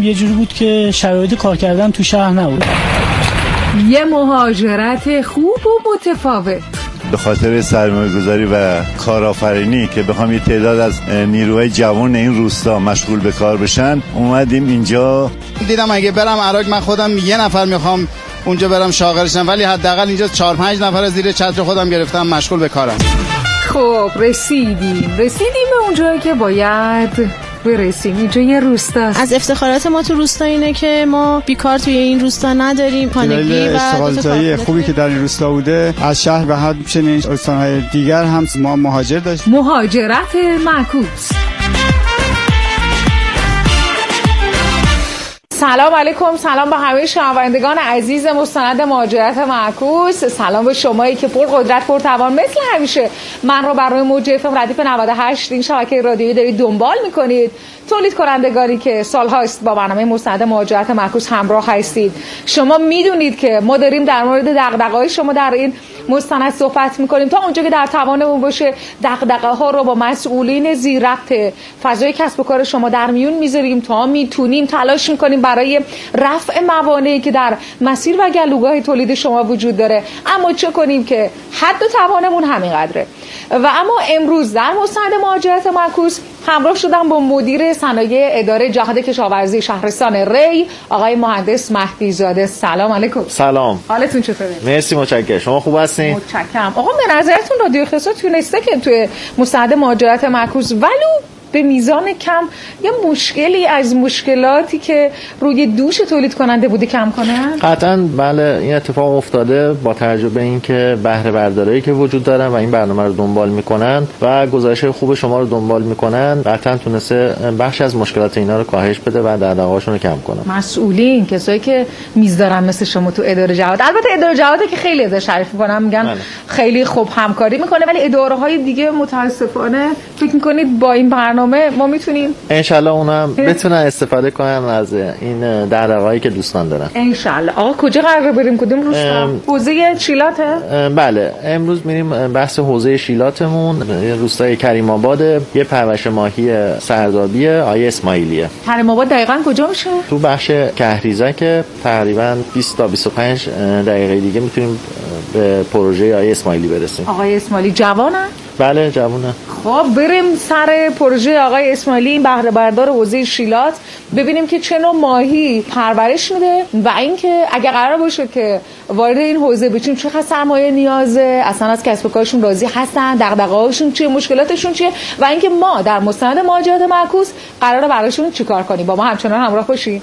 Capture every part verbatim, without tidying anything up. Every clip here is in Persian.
یه جوری بود که شرایط کار کردن تو شهر نبود. یه مهاجرت خوب و متفاوت. به خاطر سرمایه‌گذاری و کارآفرینی که بخوام یه تعداد از نیروهای جوان این روستا مشغول به کار بشن اومدیم اینجا. دیدم اگه برم عراق من خودم یه نفر میخوام اونجا برم شاغلشم، ولی حداقل اینجا چهار پنج نفر زیر چتر خودم گرفتم مشغول به کارم. خب رسیدیم رسیدیم به اونجایی که باید برسیم. اینجا یه روستاست. از افتخارات ما تو روستا اینه که ما بیکار توی این روستا نداریم. خانگی و اشتغالزایی خوبی که در این روستا بوده از شهر و همچنین استان‌های دیگر هم ما مهاجر داشتیم. مهاجرت معکوس. سلام علیکم، سلام به همه شنوندگان عزیز مستند مهاجرت معکوس. سلام به شمایی که پر قدرت پر توان مثل همیشه من رو برای موج اف ام ردیف نود و هشت این شبکه رادیویی دارید دنبال میکنید. تولید کنندگانی که سال‌هاست با برنامه مستند مهاجرت معکوس همراه هستید. شما میدونید که ما داریم در مورد دغدغه‌های شما در این مستند صحبت میکنیم تا اونجا که در توانمون باشه دغدغه‌ها رو با مسئولین زیر ربط فضای کسب و کار شما در میون میذاریم تا میتونیم تلاش میکنیم برای رفع موانعی که در مسیر و گلوگاه تولید شما وجود داره. اما چه کنیم که حد و توانمون همین قدره. و اما امروز در مستند مهاجرت معکوس همراه شدم با مدیر صنایع اداره جهاد کشاورزی شهرستان ری آقای مهندس مهدی زاده. سلام علیکم. سلام. حالتون چطوره؟ مرسی متشکرم. شما خوب هستین؟ متشکرم. آقا به نظرتون رادیو خصوص تونسته که توی مستند مهاجرت معکوس ولو به میزان کم یه مشکلی از مشکلاتی که روی دوش تولید کننده بوده کم کنه؟ قطعاً بله، این اتفاق افتاده با توجه به اینکه بهره بردارایی که وجود دارن و این برنامه رو دنبال میکنن و گزارش خوب شما رو دنبال میکنن قطعاً تونسته بخش از مشکلات اینا رو کاهش بده و دغدغه‌هاشون رو کم کنه. مسئولین کسایی که میز دارن مثل شما تو اداره جهاد، البته اداره جهاد که خیلی ازش تعریف میکنن میگن بله. خیلی خوب همکاری میکنه، ولی اداره‌های دیگه متاسفانه فکر میکنید با این برنامه ما میتونیم انشالله اونم بتونن استفاده کنن از این دغدغه‌هایی که دوستان دارن. انشالله. آقا کجا قرار بریم؟ کدوم روستا؟ حوزه شیلاته؟ بله امروز میریم بحث حوزه شیلاتمون روستای کریم آباد. یه پرورش ماهی سردابی آقای اسماعیلیه. کریم آباد دقیقاً کجا میشه؟ تو بخش کهریزه که تقریبا بیست تا بیست و پنج دقیقه دیگه میتونیم به پروژه آقای اسماعیلی برسیم. آقای اسماعیلی جوانه؟ بله جوونه. خب بریم سر پروژه آقای اسماعیلی این بهره بردار حوزه شیلات ببینیم که چه نوع ماهی پرورش میده و اینکه اگر قرار باشه که وارد این حوزه بشیم چقدر سرمایه نیازه، اصلا از کسب و کارشون راضی هستن، دغدغه‌هاشون چیه، مشکلاتشون چیه و اینکه ما در مستند مهاجرت معکوس قراره براشون چیکار کنیم. با ما همچنان همراه باشید.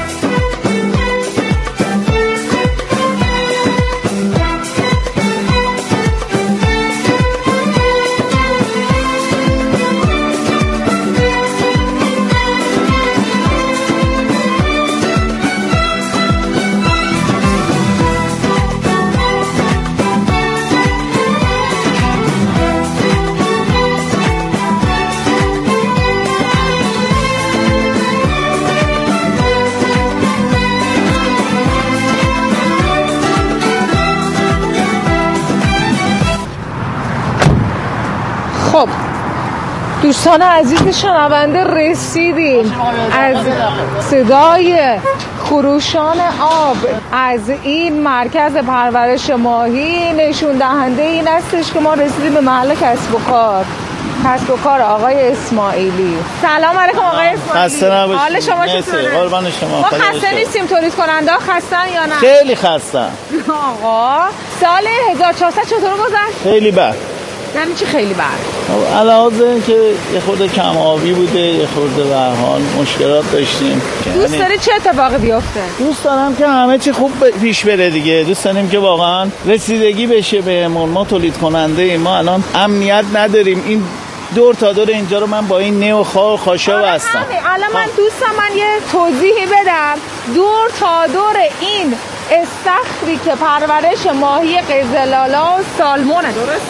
خب دوستان عزیز شنونده رسیدیم از صدای خروشان آب از این مرکز پرورش ماهی نشون دهنده این استش که ما رسیدیم به محل کسب و کار کسب و کار آقای اسماعیلی. سلام علیکم آقای اسماعیلی. خسته نباشید. حال شما چطوره؟ قربان شما. ما خسته نیستیم، تولید کننده ها خستن یا نه؟ خیلی خستن. آقا سال هزار و چهارصد چطور گذشت؟ خیلی بد. یعنی چی خیلی بد؟ علاوه اینکه یه خورده کم آبی بوده، یه خورده به هر حال مشکلات داشتیم. دوست داری چه اتفاقی بیفته؟ دوست دارم که همه چی خوب پیش بره دیگه. دوست داریم که واقعا رسیدگی بشه بهمون. ما تولید کننده ایم، ما الان امنیت نداریم. این دور تا دور اینجا رو من با این نه و خا و خاشا بستم. الان من دوستم من یه توضیحی بدم. دور تا دور این استخری که پرورش ماهی قزلالا و سالمونه،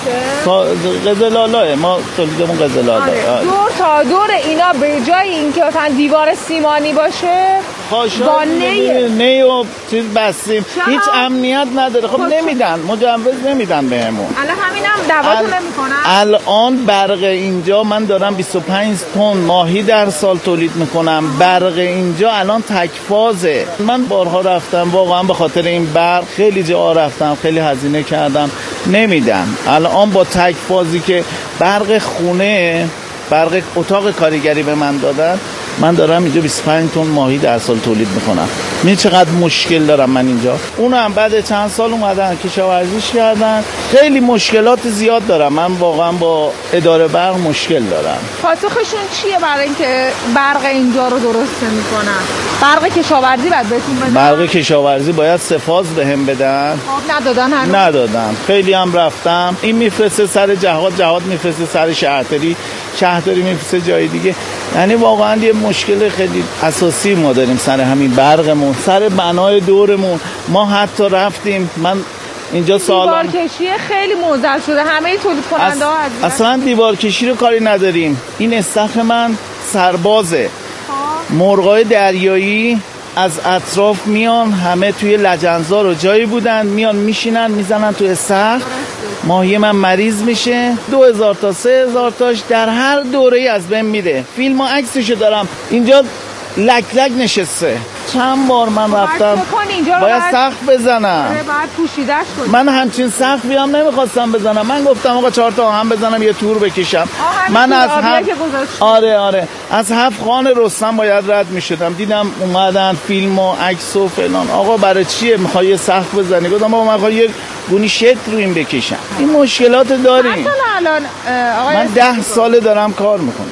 درسته؟ قزلالاه، ما تولیدمون قزلالا. آره. دور تا دور اینا به جای اینکه مثلا دیوار سیمانی باشه با نی نی و چیز بستیم، هیچ امنیت نداره. خب نمیدن، مجوز نمیدن بهمون. الان همینم دعواتون نمیکنن. الان برق اینجا من دارم بیست و پنج تن ماهی در سال تولید میکنم. برق اینجا الان تکفازه. من بارها رفتم واقعا به خاطر این برق خیلی جا رفتم، خیلی هزینه کردم، نمیدن. الان با تکفازی که برق خونه، برق اتاق کارگری به من دادن، من دارم اینجا بیست و پنج تن ماهی در سال تولید میکنم. می چقدر مشکل دارم من اینجا. اونم بعد چند سال اومدن کشاورزیش کردن. خیلی مشکلات زیاد دارم. من واقعا با اداره برق مشکل دارم. پاسخشون چیه برای اینکه برق اینجا رو درست میکنن؟ برق کشاورزی باید بهتون بدن؟ برق کشاورزی باید سفاز بهم بدن. خب ندادن هنوز؟ ندادن. خیلی هم رفتم. این میفرسته سر جهاد، جهاد میفرسته سر شهرداری، شهرداری میفرسته جای دیگه. یعنی واقعا یه مشکل خیلی اساسی ما داریم سر همین برقمون، سر بنای دورمون. ما حتی رفتیم، من اینجا سالان دیوارکشی خیلی معضل شده، همه تولید کننده ها اص... اصلا دیوارکشی رو کاری نداریم. این استخر من سربازه. مرغای دریایی از اطراف میان، همه توی لجنزار و جایی بودن، میان میشینن میزنن توی استخر. ماهی من مریض میشه، دو هزار تا سه هزار تاش در هر دوره‌ای از بین میره. فیلم و عکسشو دارم اینجا، لک لک نشسته. چند بار من رفتم باید سقف بزنم، باید پوشیدش کنی. من همچین سقفی هم نمیخواستم بزنم. من گفتم آقا چهار تا آهن بزنم یه تور بکشم. من از هفت آره آره از هفت خان رستم باید رد میشدم. دیدم اومدن فیلم و عکس و فلان. آقا برای چیه میخوای یه سقف بزنی؟ گفتم آقا من میخوام یه گونی شکل رو این بکشم. این مشکلات داریم. الان آقای من ده ساله دارم کار میکنم.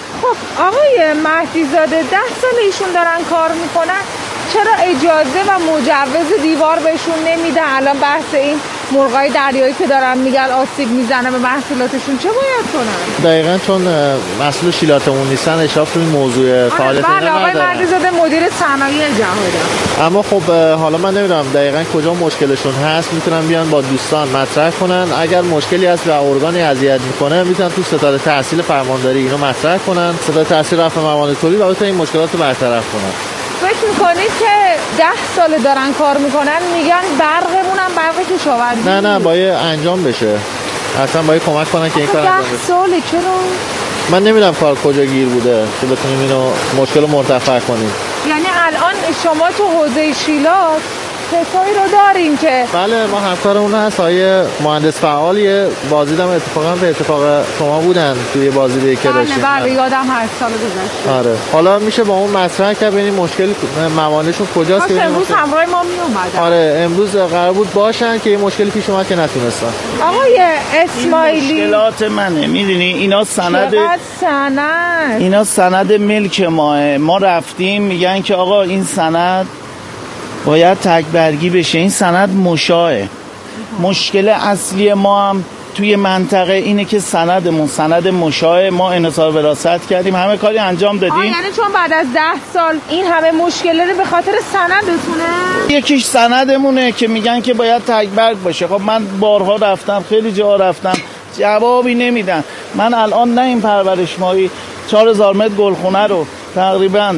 خب آقای مهدی زاده، ده سال ایشون دارن کار میکنن، چرا اجازه و مجوز دیوار بهشون نمیدن؟ الان بحث این مرغای دریایی که دارن میگن آسیب میزنه به محصولاتشون، چه باید کنن؟ دقیقاً چون مسئول شیلاتمون نیستن اشراف روی موضوع فعالیت بله آقای مهدی زاده مدیر صنایع جهادم. اما خب حالا من نمیدونم دقیقاً کجا مشکلشون هست، میتونن بیان با دوستان مطرح کنن. اگر مشکلی هست و ارگانی اذیت میکنه میتونن تو ستاد تحصیل فرمانداری اینو مطرح کنن، ستاد تحصیل رفع موانع تولید، و بتونن این مشکلات رو برطرف کنن. فکر میکنید که ده سال دارن کار میکنن میگن برقمون هم برق کشاورزی؟ نه نه باید انجام بشه، اصلا باید کمک کنن که این کار انجام بشه. ده ساله چرا؟ من نمیدونم کار کجا گیر بوده که بتونیم اینو مشکل رو مرتفع کنیم. یعنی الان شما تو حوزه شیلات کسایی رو دارین که بله ما همکارمون هست، آیه مهندس فعال، یه بازدید هم اتفاقا به اتفاق شما بودن توی بازدیدی که داشتیم. بله بله یادم هست سال گذشته. آره حالا میشه با اون مطرح کرد ببینیم مشکل موانعشون کجاست که امروز همراه ما می اومدن. آره امروز قرار بود باشن که این مشکلی پیش اومد که نتونستن. آقای اسماعیلی مشکلات منه، میدونی اینا سند سند اینا سند ملک ماه. ما رفتیم میگن که آقا این سند باید تکبرگی بشه، این سند مشاعه. مشکل اصلی ما هم توی منطقه اینه که سندمون سند مشاعه. ما انحصار وراثت کردیم، همه کاری انجام دادیم. یعنی چون بعد از ده سال این همه مشکل رو به خاطر سندتونه؟ یکیش سندمونه که میگن که باید تکبرگ باشه. خب من بارها رفتم، خیلی جا رفتم، جوابی نمیدن. من الان نه این پرورش ماهی چهار هزار متر گلخونه رو تقریباً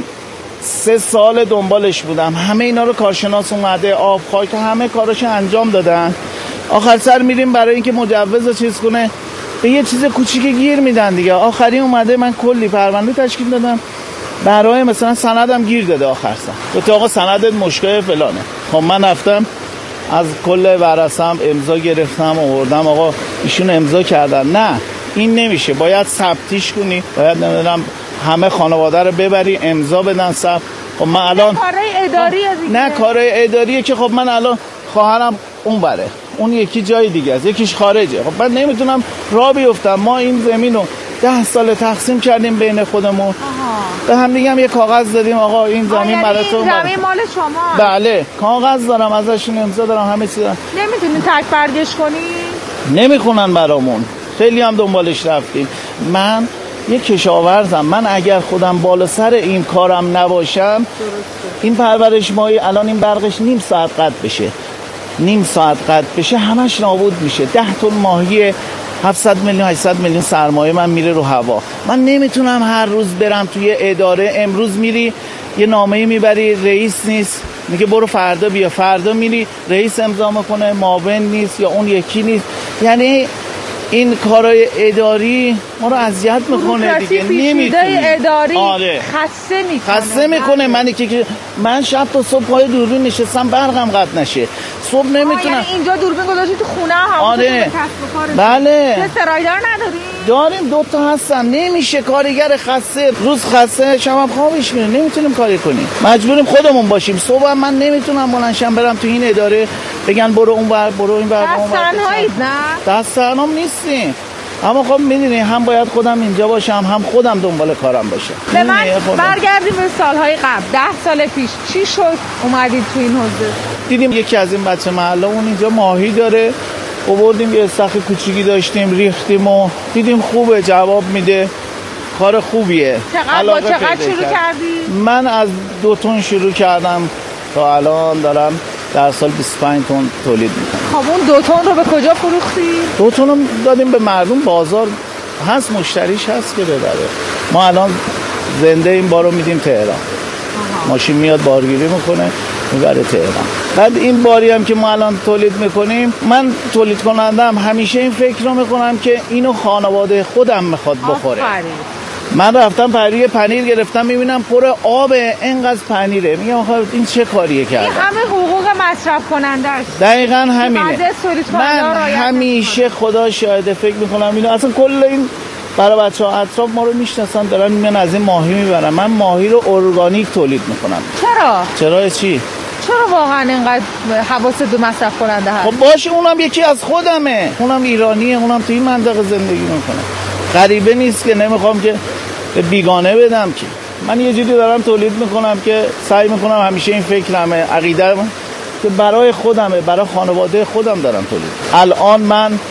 سه سال دنبالش بودم. همه اینا رو کارشناس اومده، آب خاک، همه کاراشو انجام دادن. آخر سر میریم برای اینکه مجوز چیز کنه به یه چیز کوچیک گیر میدن دیگه. آخری اومده من کلی پرونده تشکیل دادم برای مثلا سندم گیر داده. آخر سر گفت آقا سندت مشکل فلانه. خب من رفتم از کل ورثم امضا گرفتم آوردم، آقا ایشون امضا کردن. نه این نمیشه، باید ثبتیش کنی، باید نمیدونم همه خانواده رو ببری امضا بدن ثبت. خب من الان کارهای اداریه دیگه. نه کارهای اداریه که خب من الان خواهرم اون بره، اون یکی جای دیگه است، یکیش خارجه. خب من نمیتونم راه بیفتم. ما این زمین رو ده سال تقسیم کردیم بین خودمون، به هم دیگه هم یه کاغذ دادیم آقا این زمین برای تو، این زمین مال شما. بله کاغذ دارم ازشون، امضا دارم، همه چی دارم. نمیتونین تک برگش کنی؟ نمیخونن برامون، خیلی هم دنبالش رفتیم. من یک کشاورزم. من اگر خودم بالا سر این کارم نباشم، این پرورش ماهی الان این برقش نیم ساعت قطع بشه، نیم ساعت قطع بشه همش نابود میشه. ده تن ماهی هفتصد میلیون هشتصد میلیون سرمایه من میره رو هوا. من نمیتونم هر روز برم توی اداره، امروز میری یه نامه میبری رئیس نیست میگه برو فردا بیا، فردا میری رئیس امضا میکنه معاون نیست یا اون یکی نیست. یعنی این کارهای اداری ما رو اذیت میکنه دیگه. نمیتونی اداری آره. خسته میکنه خسته میکنه من که من شب تا صبح پای دوربین نشستم برقم قطع نشه، صبح نمیتونم. یعنی اینجا دوربین گذاشتی تو خونه هم؟ آره بله. چه سرایدار نداری؟ داریم دو تا هستن. نمیشه، کارگر خسته، روز خسته شبم خوابش میره، نمیتونیم کاری کنیم، مجبوریم خودمون باشیم. صبح من نمیتونم بلندشم برم تو این اداره بگن برو اون ور برو این ور. دست تنهایید نه؟ دست تنهام نیستیم، اما خب میدونی هم باید خودم اینجا باشم هم خودم دنبال کارم باشم. به من برگردیم به سالهای قبل، ده سال پیش چی شد اومدید تو این حوزه؟ دیدیم یکی از این بچه محله اون اینجا ماهی داره، آوردیم یه استخر کوچیکی داشتیم ریختیم و دیدیم خوبه، جواب میده، کار خوبیه. چقدر با چقدر شروع کردی؟ من از دو تن شروع کردم تا الان دارم در سال بیست و پنج تن تولید میکنم. خب اون دو تن رو به کجا فروختی؟ دو تن رو دادیم به مردم، بازار هست، مشتریش هست که ببره. ما الان زنده این بارو میدیم تهران. آها. ماشین میاد بارگیری میکنه میبره تهران. بعد این باری هم که ما الان تولید میکنیم، من تولید کنندم همیشه این فکر رو میکنم که اینو خانواده خودم میخواد بخوره. آفرین. من رفتم پری پنیر گرفتم میبینم پر آب، اینقدر پنیره، میگم آخه این چه کاریه کرده؟ این همه حقوق مصرف کننده است. دقیقاً همینه. من همیشه خدا شاهده فکر میکنم اینو اصلا کل این برای بچه‌ها اطراف ما رو میشناسن دارن میان از این ماهی میبرن. من ماهی رو ارگانیک تولید میکنم. چرا؟ چرا چی؟ چرا واقعا اینقدر حواست به مصرف کننده هست؟ خب باشه، اونم یکی از خودمه، اونم ایرانیه، اونم تو این منطقه زندگی میکنه، غریبه نیست که نمیخوام که بیگانه بدم که. من یه جوری دارم تولید میکنم که سعی میکنم همیشه این فکرمه، عقیده که برای خودمه، برای خانواده خودم دارم تولید. الان من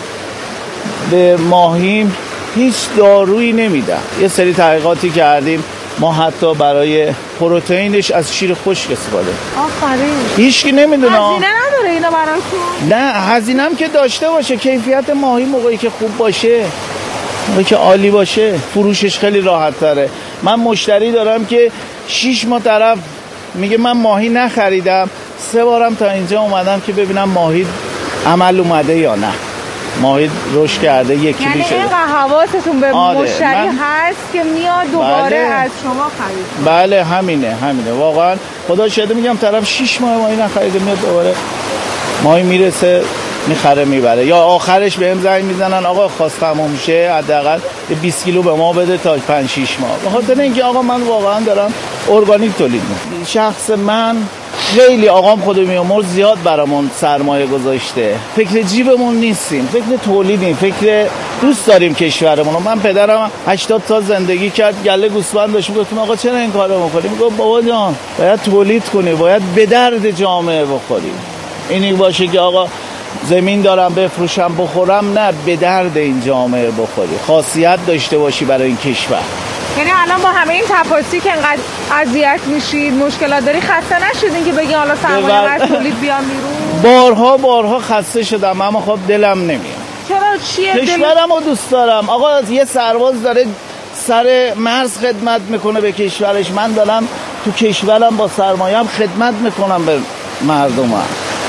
به ماهیم هیچ دارویی نمیدم. یه سری تحقیقاتی کردیم، ما حتی برای پروتئینش از شیر خشک استفاده. آفرین. هیچکی نمیدونه. هزینه نداره اینا براتون؟ نه، هزینه هم که داشته باشه، کیفیت ماهی موقعی که خوب باشه، موقعی که عالی باشه، فروشش خیلی راحت تره. من مشتری دارم که شش ماه طرف میگه من ماهی نخریدم، سه بارم تا اینجا اومدم که ببینم ماهی عمل اومده یا نه، ماهی رشد کرده یک کیلو شده. یعنی اینقدر حواستون به آره. مشتری من... هست که میاد دوباره بله. از شما خرید. بله همینه همینه واقعا. خدا شاهده میگم طرف شش ماه ماهی نخریده میاد دوباره ماهی میرسه میخره میبره، یا آخرش بهم زنگ میزنن آقا خواست تموم شه حداقل بیست کیلو به ما بده تا پنج شش ماه. به خاطر اینکه آقا من واقعا دارم ارگانیک تولید میکنم. شخص من خیلی آقام خود میامور زیاد برامون سرمایه گذاشته، فکر جیبمون نیستیم، فکر تولیدیم، فکر دوست داریم کشورمون. من پدرم هشتاد سال زندگی کرد، گله گوسفند داشت، میگفتم آقا چرا این کارو میکنی؟ میگفت بابا جان باید تولید کنی، باید به درد جامعه بخوری. اینی باشه که آقا زمین دارم بفروشم بخورم، نه به درد این جامعه بخوری، خاصیت داشته باشی برای این کشور. یعنی الان با همه این تفاصیل که انقدر اذیت میشید، مشکلات داری، خسته نشدین که بگی حالا سرمایه از تولید بیام بیرون؟ بارها بارها خسته شدم، اما خب دلم نمیاد. چرا چیه؟ کشورم رو دوست دارم. آقا یه سرباز داره سر مرز خدمت میکنه به کشورش، من دارم تو کشورم با سرمایه‌ام خدمت میکنم به مردمم،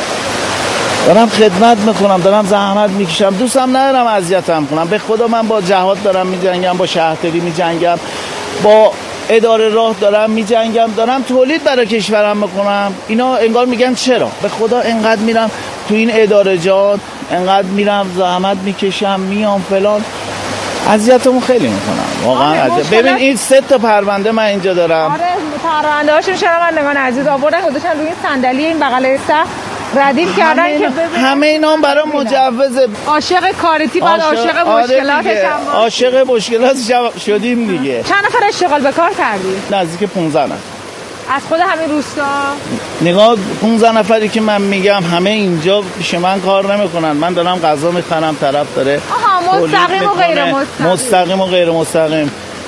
دارم خدمت میکنم، دارم زحمت میکشم، دوستم ندارم اذیتم کنم. به خدا من با جهاد دارم میجنگم، با شهرداری میجنگم، با اداره راه دارم میجنگم، دارم تولید برای کشورم میکنم. اینا انگار میگن چرا؟ به خدا انقدر میرم تو این اداره جات، انقدر میرم زحمت میکشم، میام فلان، اذیتمو خیلی میکنم واقعا. آره ببین این سه تا پرونده من اینجا دارم. آره پرونده هاشون شنوندگان عزیز آوردن گذاشتن روی صندلی این بغل استخر ردیف کردن که ببین همه اینا هم برای مجوز. عاشق کارتی بعد عاشق مشکلاتش هم عاشق مشکلاتش شدیم دیگه. چند نفر اشتغال به کار کردی؟ نزدیک پانزده نفر از خود همین روستا. نگاه پانزده نفری که من میگم همه اینجا پیش من کار نمیکنن، من دارم غذا میخرم، طرف داره آها مستقیم و غیر مستقیم. مستقیم و غیر مستقیم.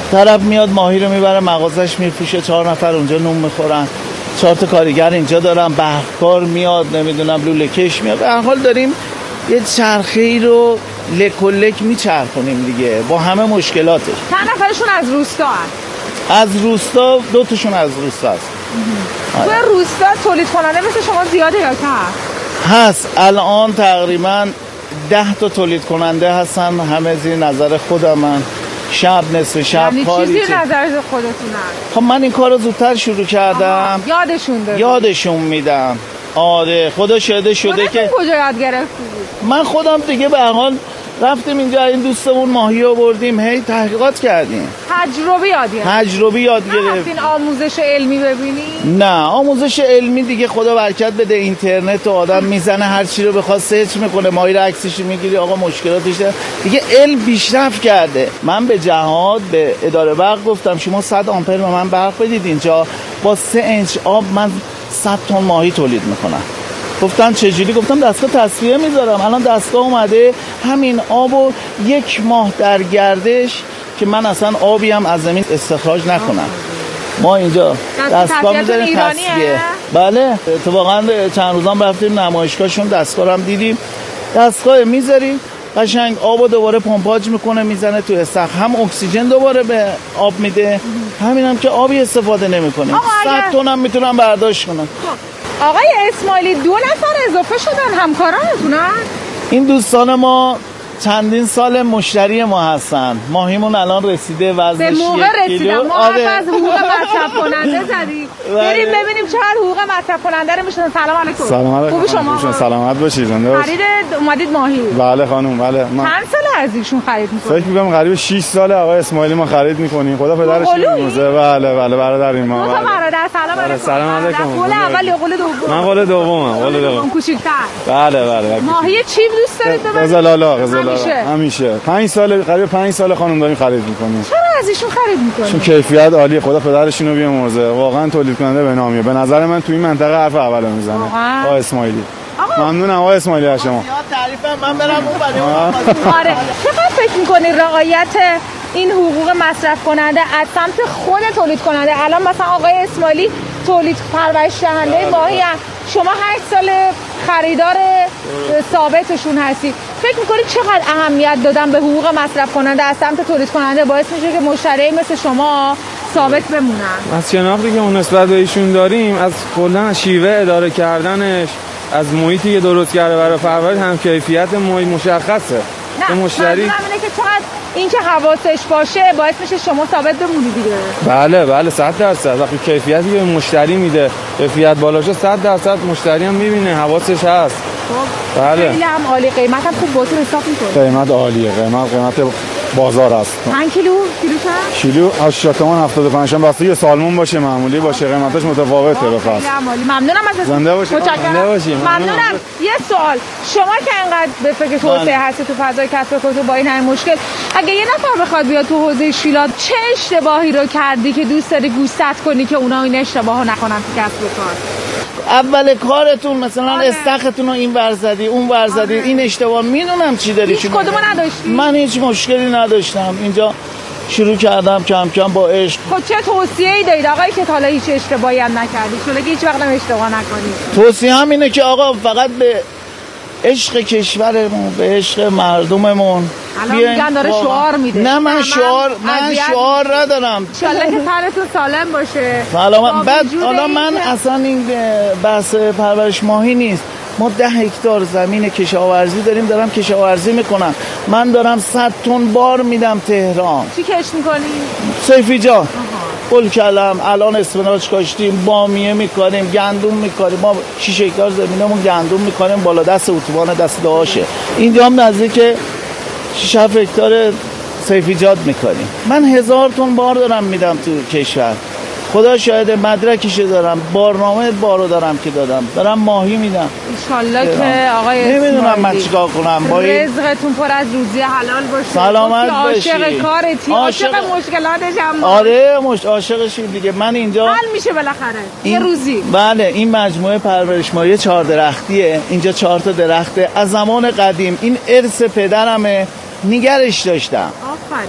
طرف میاد ماهی رو میبره مغازش میفروشه، چهار نفر اونجا نون میخورن، چهار تا کارگر اینجا دارم، بهکار میاد، نمیدونم لوله کش میاد. به هر حال داریم یه چرخه‌ای رو لک و لک میچرخونیم دیگه با همه مشکلاتش. چند نفرشون از روستا هست؟ از روستا دو تاشون از روستا هست. توی روستا تولید کننده مثل شما زیاده یا کم؟ هست الان تقریبا ده تا تولید کننده هستن، همه زیر نظر خودم. من شب نصف شب یعنی کاری چیزی چه... نظر خودتون هست؟ خب من این کار رو زودتر شروع کردم. یادشون دادم یادشون میدم. آره خدا شده شده که کجا یاد گرفتید؟ من خودم دیگه به هر حال رفتیم اینجا، این دوستمون ماهی آوردیم، هی تحقیقات کردیم، تجربه یاد گرفتیم. تجربه یاد گرفتیم. این آموزش علمی ببینید؟ نه آموزش علمی دیگه خدا برکت بده، اینترنت و آدم میزنه هر چی رو بخواد سرچ میکنه، ماهی رو عکسش میگیری، آقا مشکلاتش دیگه. علم پیشرفت کرده. من به جهاد به اداره برق گفتم شما صد آمپر به من برق بدید اینجا، با سه اینچ آب من صد تن ماهی تولید میکنم. گفتن چجوری؟ گفتم دستگاه تصفیه میذارم. الان دستگاه اومده همین آبو یک ماه در گردش که من اصلا آبی هم از زمین استخراج نکنم. ما اینجا دستگاه میذاریم تصفیه. بله اتفاقا چند روزام رفتیم نمایشگاهشون، دستگاه هم دیدیم. دستگاه میذاریم قشنگ آبو دوباره پمپاژ میکنه میزنه تو استخر، هم اکسیژن دوباره به آب میده، همینم هم که آبی استفاده نمیکنیم. صد تن هم میتونم برداشت کنم. آقای اسماعیلی دو نفر اضافه شدن همکارانتونن؟ این دوستان ما چندین سال مشتری ما هستن. ماهیمون الان رسیده وزنش به موقع رسیدن. ما آره. از حقوق مصرف کننده زدیم. بریم ببینیم چقدر حقوق مصرف کننده رو میشن. سلام علیکم. سلام علیکم. خوبی شما؟ سلامت باشید. زنده باشید. خرید اومدید ماهی؟ بله خانم بله. من چند سال از ایشون خرید میکنید؟ فکر می‌کنم قریب شش ساله آقای اسماعیلی ما خرید می‌کنیم. خدا پدرش بیامرزه. بله بله برادر ما. دو تا برادر. سلام علیکم. سلام علیکم. قول اول یا قول دوم؟ من قول دومم. قول دوم. کوچیک‌تر. بله بله. ماهی چی دوست دارید ببرید؟ قزلالا قزلالا. همیشه. پنج سال قریب پنج سال خانم داریم خرید می‌کنیم. چرا از ایشون خرید می‌کنید؟ چون کیفیت عالیه. خدا پدرشون رو بیامرزه. واقعا تولید کننده به نامیه. به نظر من تو این منطقه حرف اولو میزنه. آقای اسماعیلی. ممنونم آقای اسماعیلی از شما. تعریفم من برم اون برای. آره. چقدر فکر می‌کنید رعایت این حقوق مصرف کننده از سمت خود تولید کننده؟ الان مثلا آقای اسماعیلی تولید پرورش دهنده ماهی، شما هشت سال خریدار ثابتشون هستی. فکر می‌کنید چقدر اهمیت دادن به حقوق مصرف کننده از سمت تولید کننده باعث میشه که مشتری مثل شما ثابت بمونن؟ از شناختی که اون نسبت به ایشون داریم، از کلا شیوه اداره کردنش، از محیطی که درست کرده برای پرورش، هم کیفیت محیط مشخصه. نه مشتری منظورم اینه که چقدر این که حواسش باشه باعث میشه شما ثابت بمونید دیگه. بله بله صد درصد. وقتی کیفیتی که مشتری میده کیفیت بالاشه صد درصد مشتری هم میبینه حواسش هست. خب بله خیلی هم عالی. قیمت هم خوب باتون حساب میکنه؟ قیمت عالیه. قیمت قیمت بازار است. پنج کیلو کیلو چند؟ کیلو هشتاد تومن هفتاد و پنج. بسته یه سالمون باشه معمولی باشه قیمتش متفاوته به فصل. خیلی عالی. ممنونم ازتون. زنده باشید. زنده باشید. ممنونم. یه سوال، شما که انقدر به فکر توسعه هستی تو فضای کسب و کار با این همه مشکل، اگه یه نفر بخواد بیاد تو حوزه شیلات، چه اشتباهی رو کردی که دوست داری گوشت کنی که اونا این اشتباهو نکنن تو کسب و کار؟ اول کارتون مثلا آره. استخرتون رو این ور زدی اون ور زدی آره. این اشتباه. میدونم چی داری. هیچ کدومو نداشتی؟ من هیچ مشکلی نداشتم. اینجا شروع کردم کم کم با عشق. خب چه توصیه‌ای دارید آقایی که تا حالا هیچ اشتباهی هم نکردید؟ چون هیچ وقت هم اشتباه نکنید. توصیه هم اینه که آقا فقط به عشق کشورمون، به عشق مردممون. الان میگن داره شعار میده. نه من شعار من شعار ندارم. ان شاءالله که سرتون سالم باشه. سلامت. بعد حالا من اصلا این بحث پرورش ماهی نیست. ما ده هکتار زمین کشاورزی داریم، دارم کشاورزی میکنم. من دارم صد تن بار میدم تهران. چی کش میکنی؟ سیفیجات، گلکلم، الان اسفناج کاشتیم، بامیه میکنیم، گندم میکنیم. ما شش هکتار زمینمون گندم میکنیم بالا دست اتوبان دست دهاشه. اینجا هم نزدیک شش هکتار سیفیجات میکنیم. من هزار تن بار دارم میدم تو کشور. خدا شاید مدرکشو دارم، بارنامه بارو دارم که دادم، دارم ماهی میدم. انشالله که آقای نمیدونم من چیکار کنم. با رزقتون پر از روزی حلال باشه. سلامت باشی. عاشق کارتی، عاشق مشکلاتش هم. آره مش عاشقشیم دیگه. من اینجا حل میشه بالاخره یه روزی. بله این مجموعه پرورش ماهی چهار درختیه. اینجا چهار تا درخته از زمان قدیم. این ارث پدرمه، نگرش داشتم. آفرین.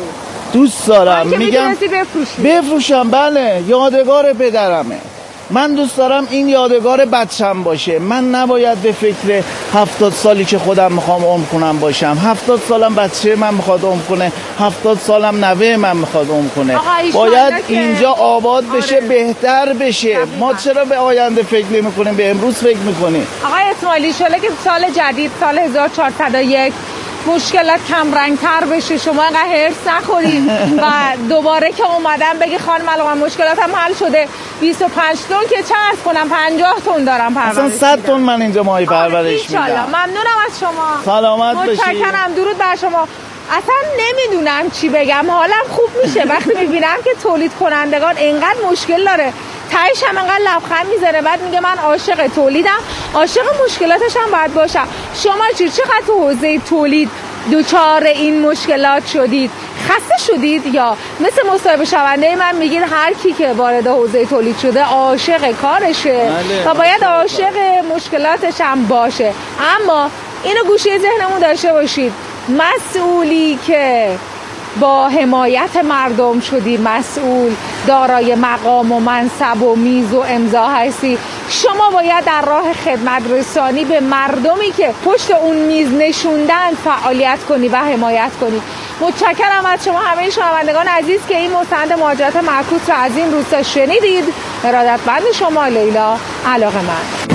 دوست دارم. میگم بفروشم. بله، یادگار پدرمه. من دوست دارم این یادگار بچم باشه. من نباید به فکر هفتاد سالی که خودم میخوام عمر کنم باشم. هفتاد سالم بچه من میخواد عمر کنه، هفتاد سالم نوه من میخواد عمر کنه. باید اینجا آباد بشه. آره. بهتر بشه. دقیقا. ما چرا به آینده فکر نمی‌کنیم، به امروز فکر میکنیم؟ آقای اسماعیلی، شاله که سال جدید سال هزار و چهارصد و یک مشکلات کم رنگ‌تر بشه، شما اینقدر هرس نخورید و دوباره که اومدم بگی خانم الان مشکلاتم حل شده، بیست و پنج تن که چه عرض کنم، پنجاه تن دارم پرورش اصلا صد تن من اینجا ماهی پرورش میدم. ممنونم از شما. سلامت باشید. متشکرم. درود بر شما. اصلا نمیدونم چی بگم، حالم خوب میشه وقتی میبینم که تولید کنندگان اینقدر مشکل داره، تایش هم انقدر لبخند میذاره، بعد میگه من عاشق تولیدم، عاشق مشکلاتش هم باید باشم. شما چی چقدر تو حوزه تولید دوچار این مشکلات شدید؟ خسته شدید یا مثل مصاحبه شونده من میگید هر کی که وارد حوزه تولید شده عاشق کارشه و باید عاشق مشکلاتش هم باشه؟ اما اینو گوشه ذهنمون داشته باشید، مسئولی که با حمایت مردم شدی، مسئول دارای مقام و منصب و میز و امضا هستی، شما باید در راه خدمت رسانی به مردمی که پشت اون میز نشوندن فعالیت کنی و حمایت کنی. متشکرم از شما همه شنوندگان عزیز که این مستند مهاجرت معکوس رو از این روستا شنیدید. ارادتمند شما لیلا، علاقه‌مند.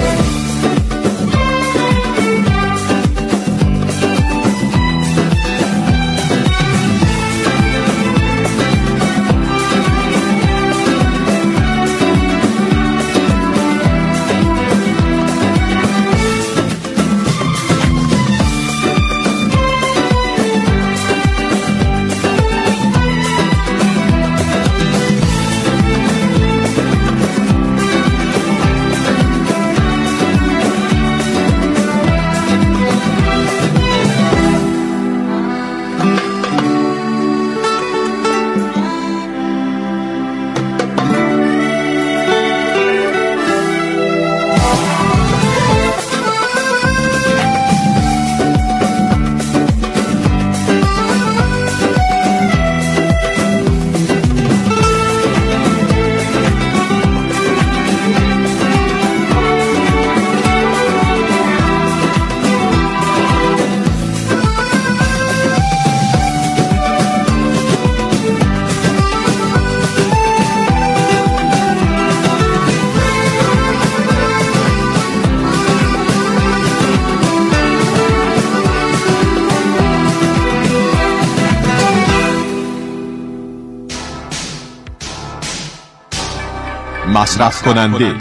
مصرف کننده،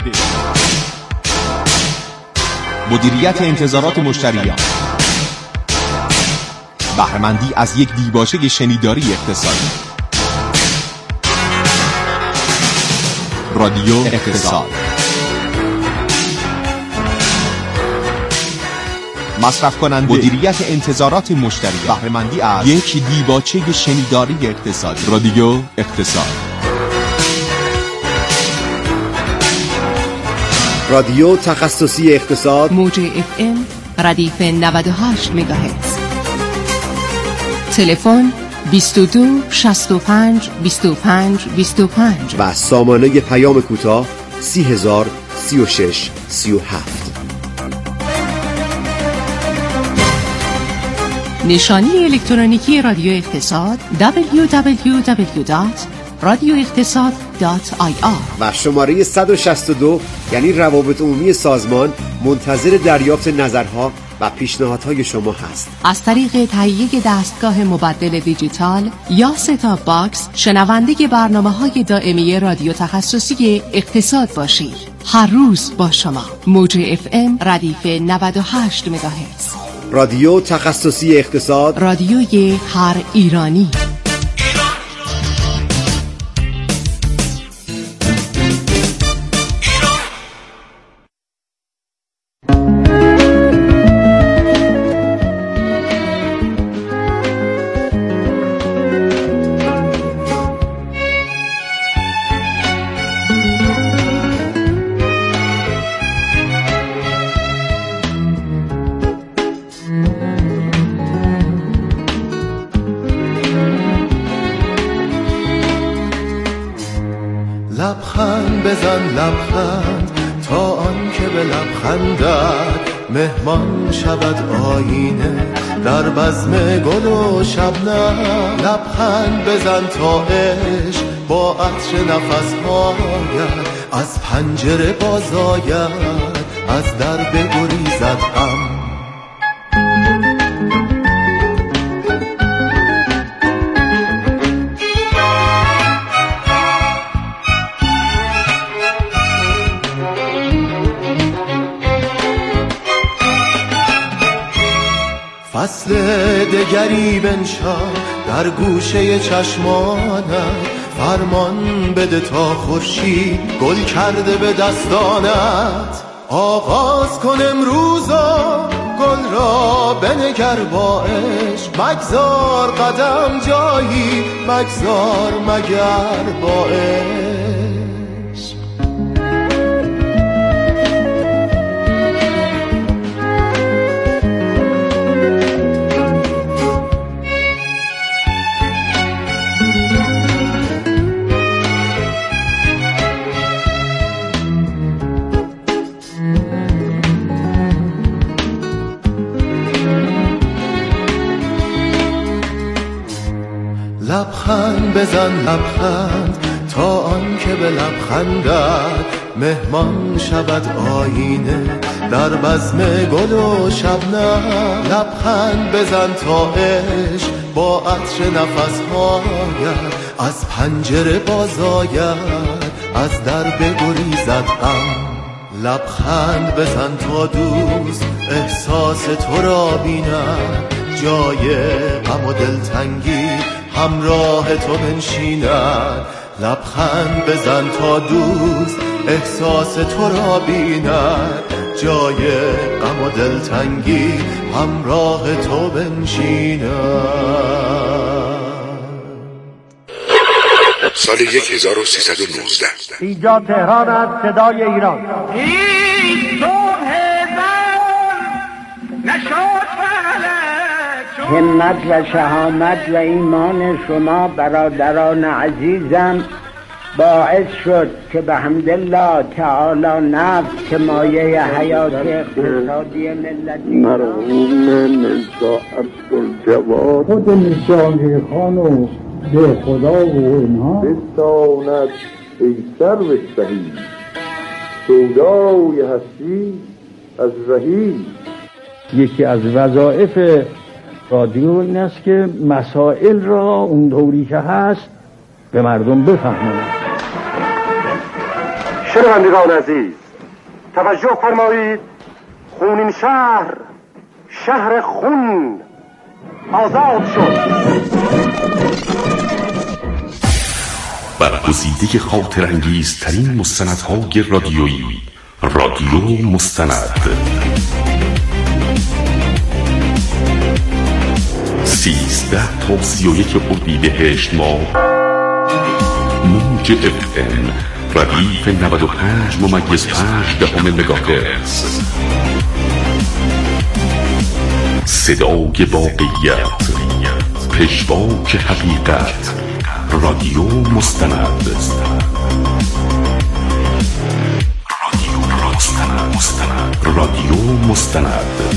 مدیریت انتظارات مشتریان، بهره‌مندی از یک دیباچه شنیداری اقتصادی. رادیو اقتصاد. مصرف کننده، مدیریت انتظارات مشتریان، بهره‌مندی از یک دیباچه شنیداری اقتصادی. رادیو اقتصاد. رادیو تخصصی اقتصاد، موج اف ام ردیف نود و هشت مگاهرتز. تلفن بیست و دو شصت و پنج بیست و پنج بیست و پنج و سامانه پیام کوتاه سی هزار سی و شش سی و هفت. نشانی الکترونیکی رادیو اقتصاد دبلیو دبلیو دبلیو دات رادیو اقتصاد دات آی آر و شماره صد و شصت و دو یعنی روابط عمومی سازمان منتظر دریافت نظرها و پیشنهادهای شما هست. از طریق تهیه دستگاه مبدل دیجیتال یا ستاپ باکس شنونده برنامه‌های دائمی رادیو تخصصی اقتصاد باشید. هر روز با شما. موج اف ام ردیف نود و هشت مگاهرتز. رادیو تخصصی اقتصاد، رادیوی هر ایرانی. لبخند تا آن که به لبخندت مهمان شود آینه در بزم گل و شبنم. لبخند بزن تا عشق با عطر نفس‌هایت از پنجره باز آید، از در بگریزد غم. فصل دگری بنشان در گوشه چشمانت، فرمان بده تا خورشید گل کرده به دستانت. آغاز کن امروزا گل را بنگر با عشق، مگذار قدم جایی مگذار مگر با عشق. لبخند بزن لبخند تا آن که به لبخندت مهمان شود آینه در بزم گل و شبنم. لبخند بزن تا عشق با عطر نفس‌هایت از پنجره باز آید، از در بگریزد غم. لبخند بزن تا دوست احساس تو را بینم، جای غم و دلتنگی همراه تو بنشیند. لبخند بزن تا دوست احساس تو را بیند، جای غم و دلتنگی همراه تو بنشیند. سال هزار و سیصد و نوزده اینجا تهران است، صدای ایران. این صبح زمان نشاط همت و شهامت و ایمان شما برادران عزیزم باعث شد که به حمدالله تعالی نفت که مایه حیات اقتصادی ملتی مرحوم میرزا عبدالجواد خود نشانه خان و به خدا و اینها بستاند ای سرو سهی سودای هستی از رهی. یکی از وظایف رادیو این است که مسائل را اون دوری که هست به مردم بفهمند. شنوندگان عزیز توجه فرمایید، خونین شهر شهر خون آزاد شد. برگزیده خاطرانگیزترین مستندهای رادیویی، رادیو مستند. سیزده تا سی و یک اردیبهشت ماه موج اف ام ردیف نود و پنج ممیز پنج دهم مگاهرتز. صدای واقعیت، پژواک حقیقت، رادیو مستند. رادیو مستند. رادیو مستند.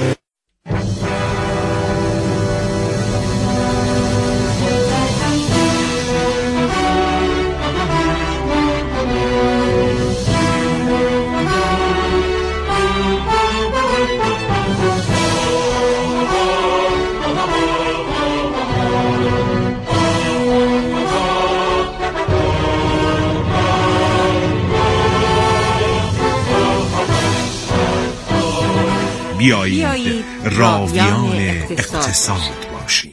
بیایید راویان اقتصاد باشیم.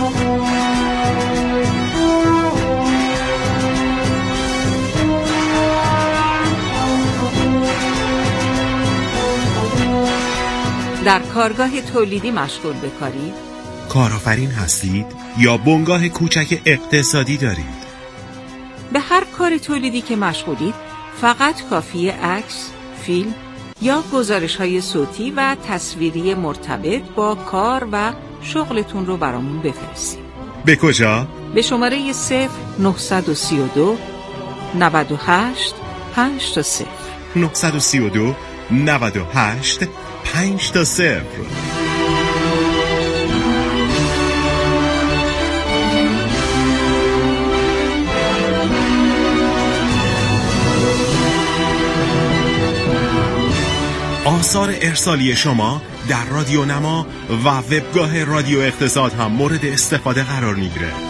در کارگاه تولیدی مشغول به کاری؟ کارآفرین هستید یا بنگاه کوچک اقتصادی دارید؟ به هر کار تولیدی که مشغولید فقط کافیه عکس، فیلم یا گزارش‌های صوتی و تصویری مرتبط با کار و شغلتون رو برامون بفرستید. به کجا؟ به شماره صفر نه سه دو دو نود و هشت پنج تا صفر. نه سه دو نود و هشت پنج تا صفر. آثار ارسالی شما در رادیو نما و وبگاه رادیو اقتصاد هم مورد استفاده قرار میگیره.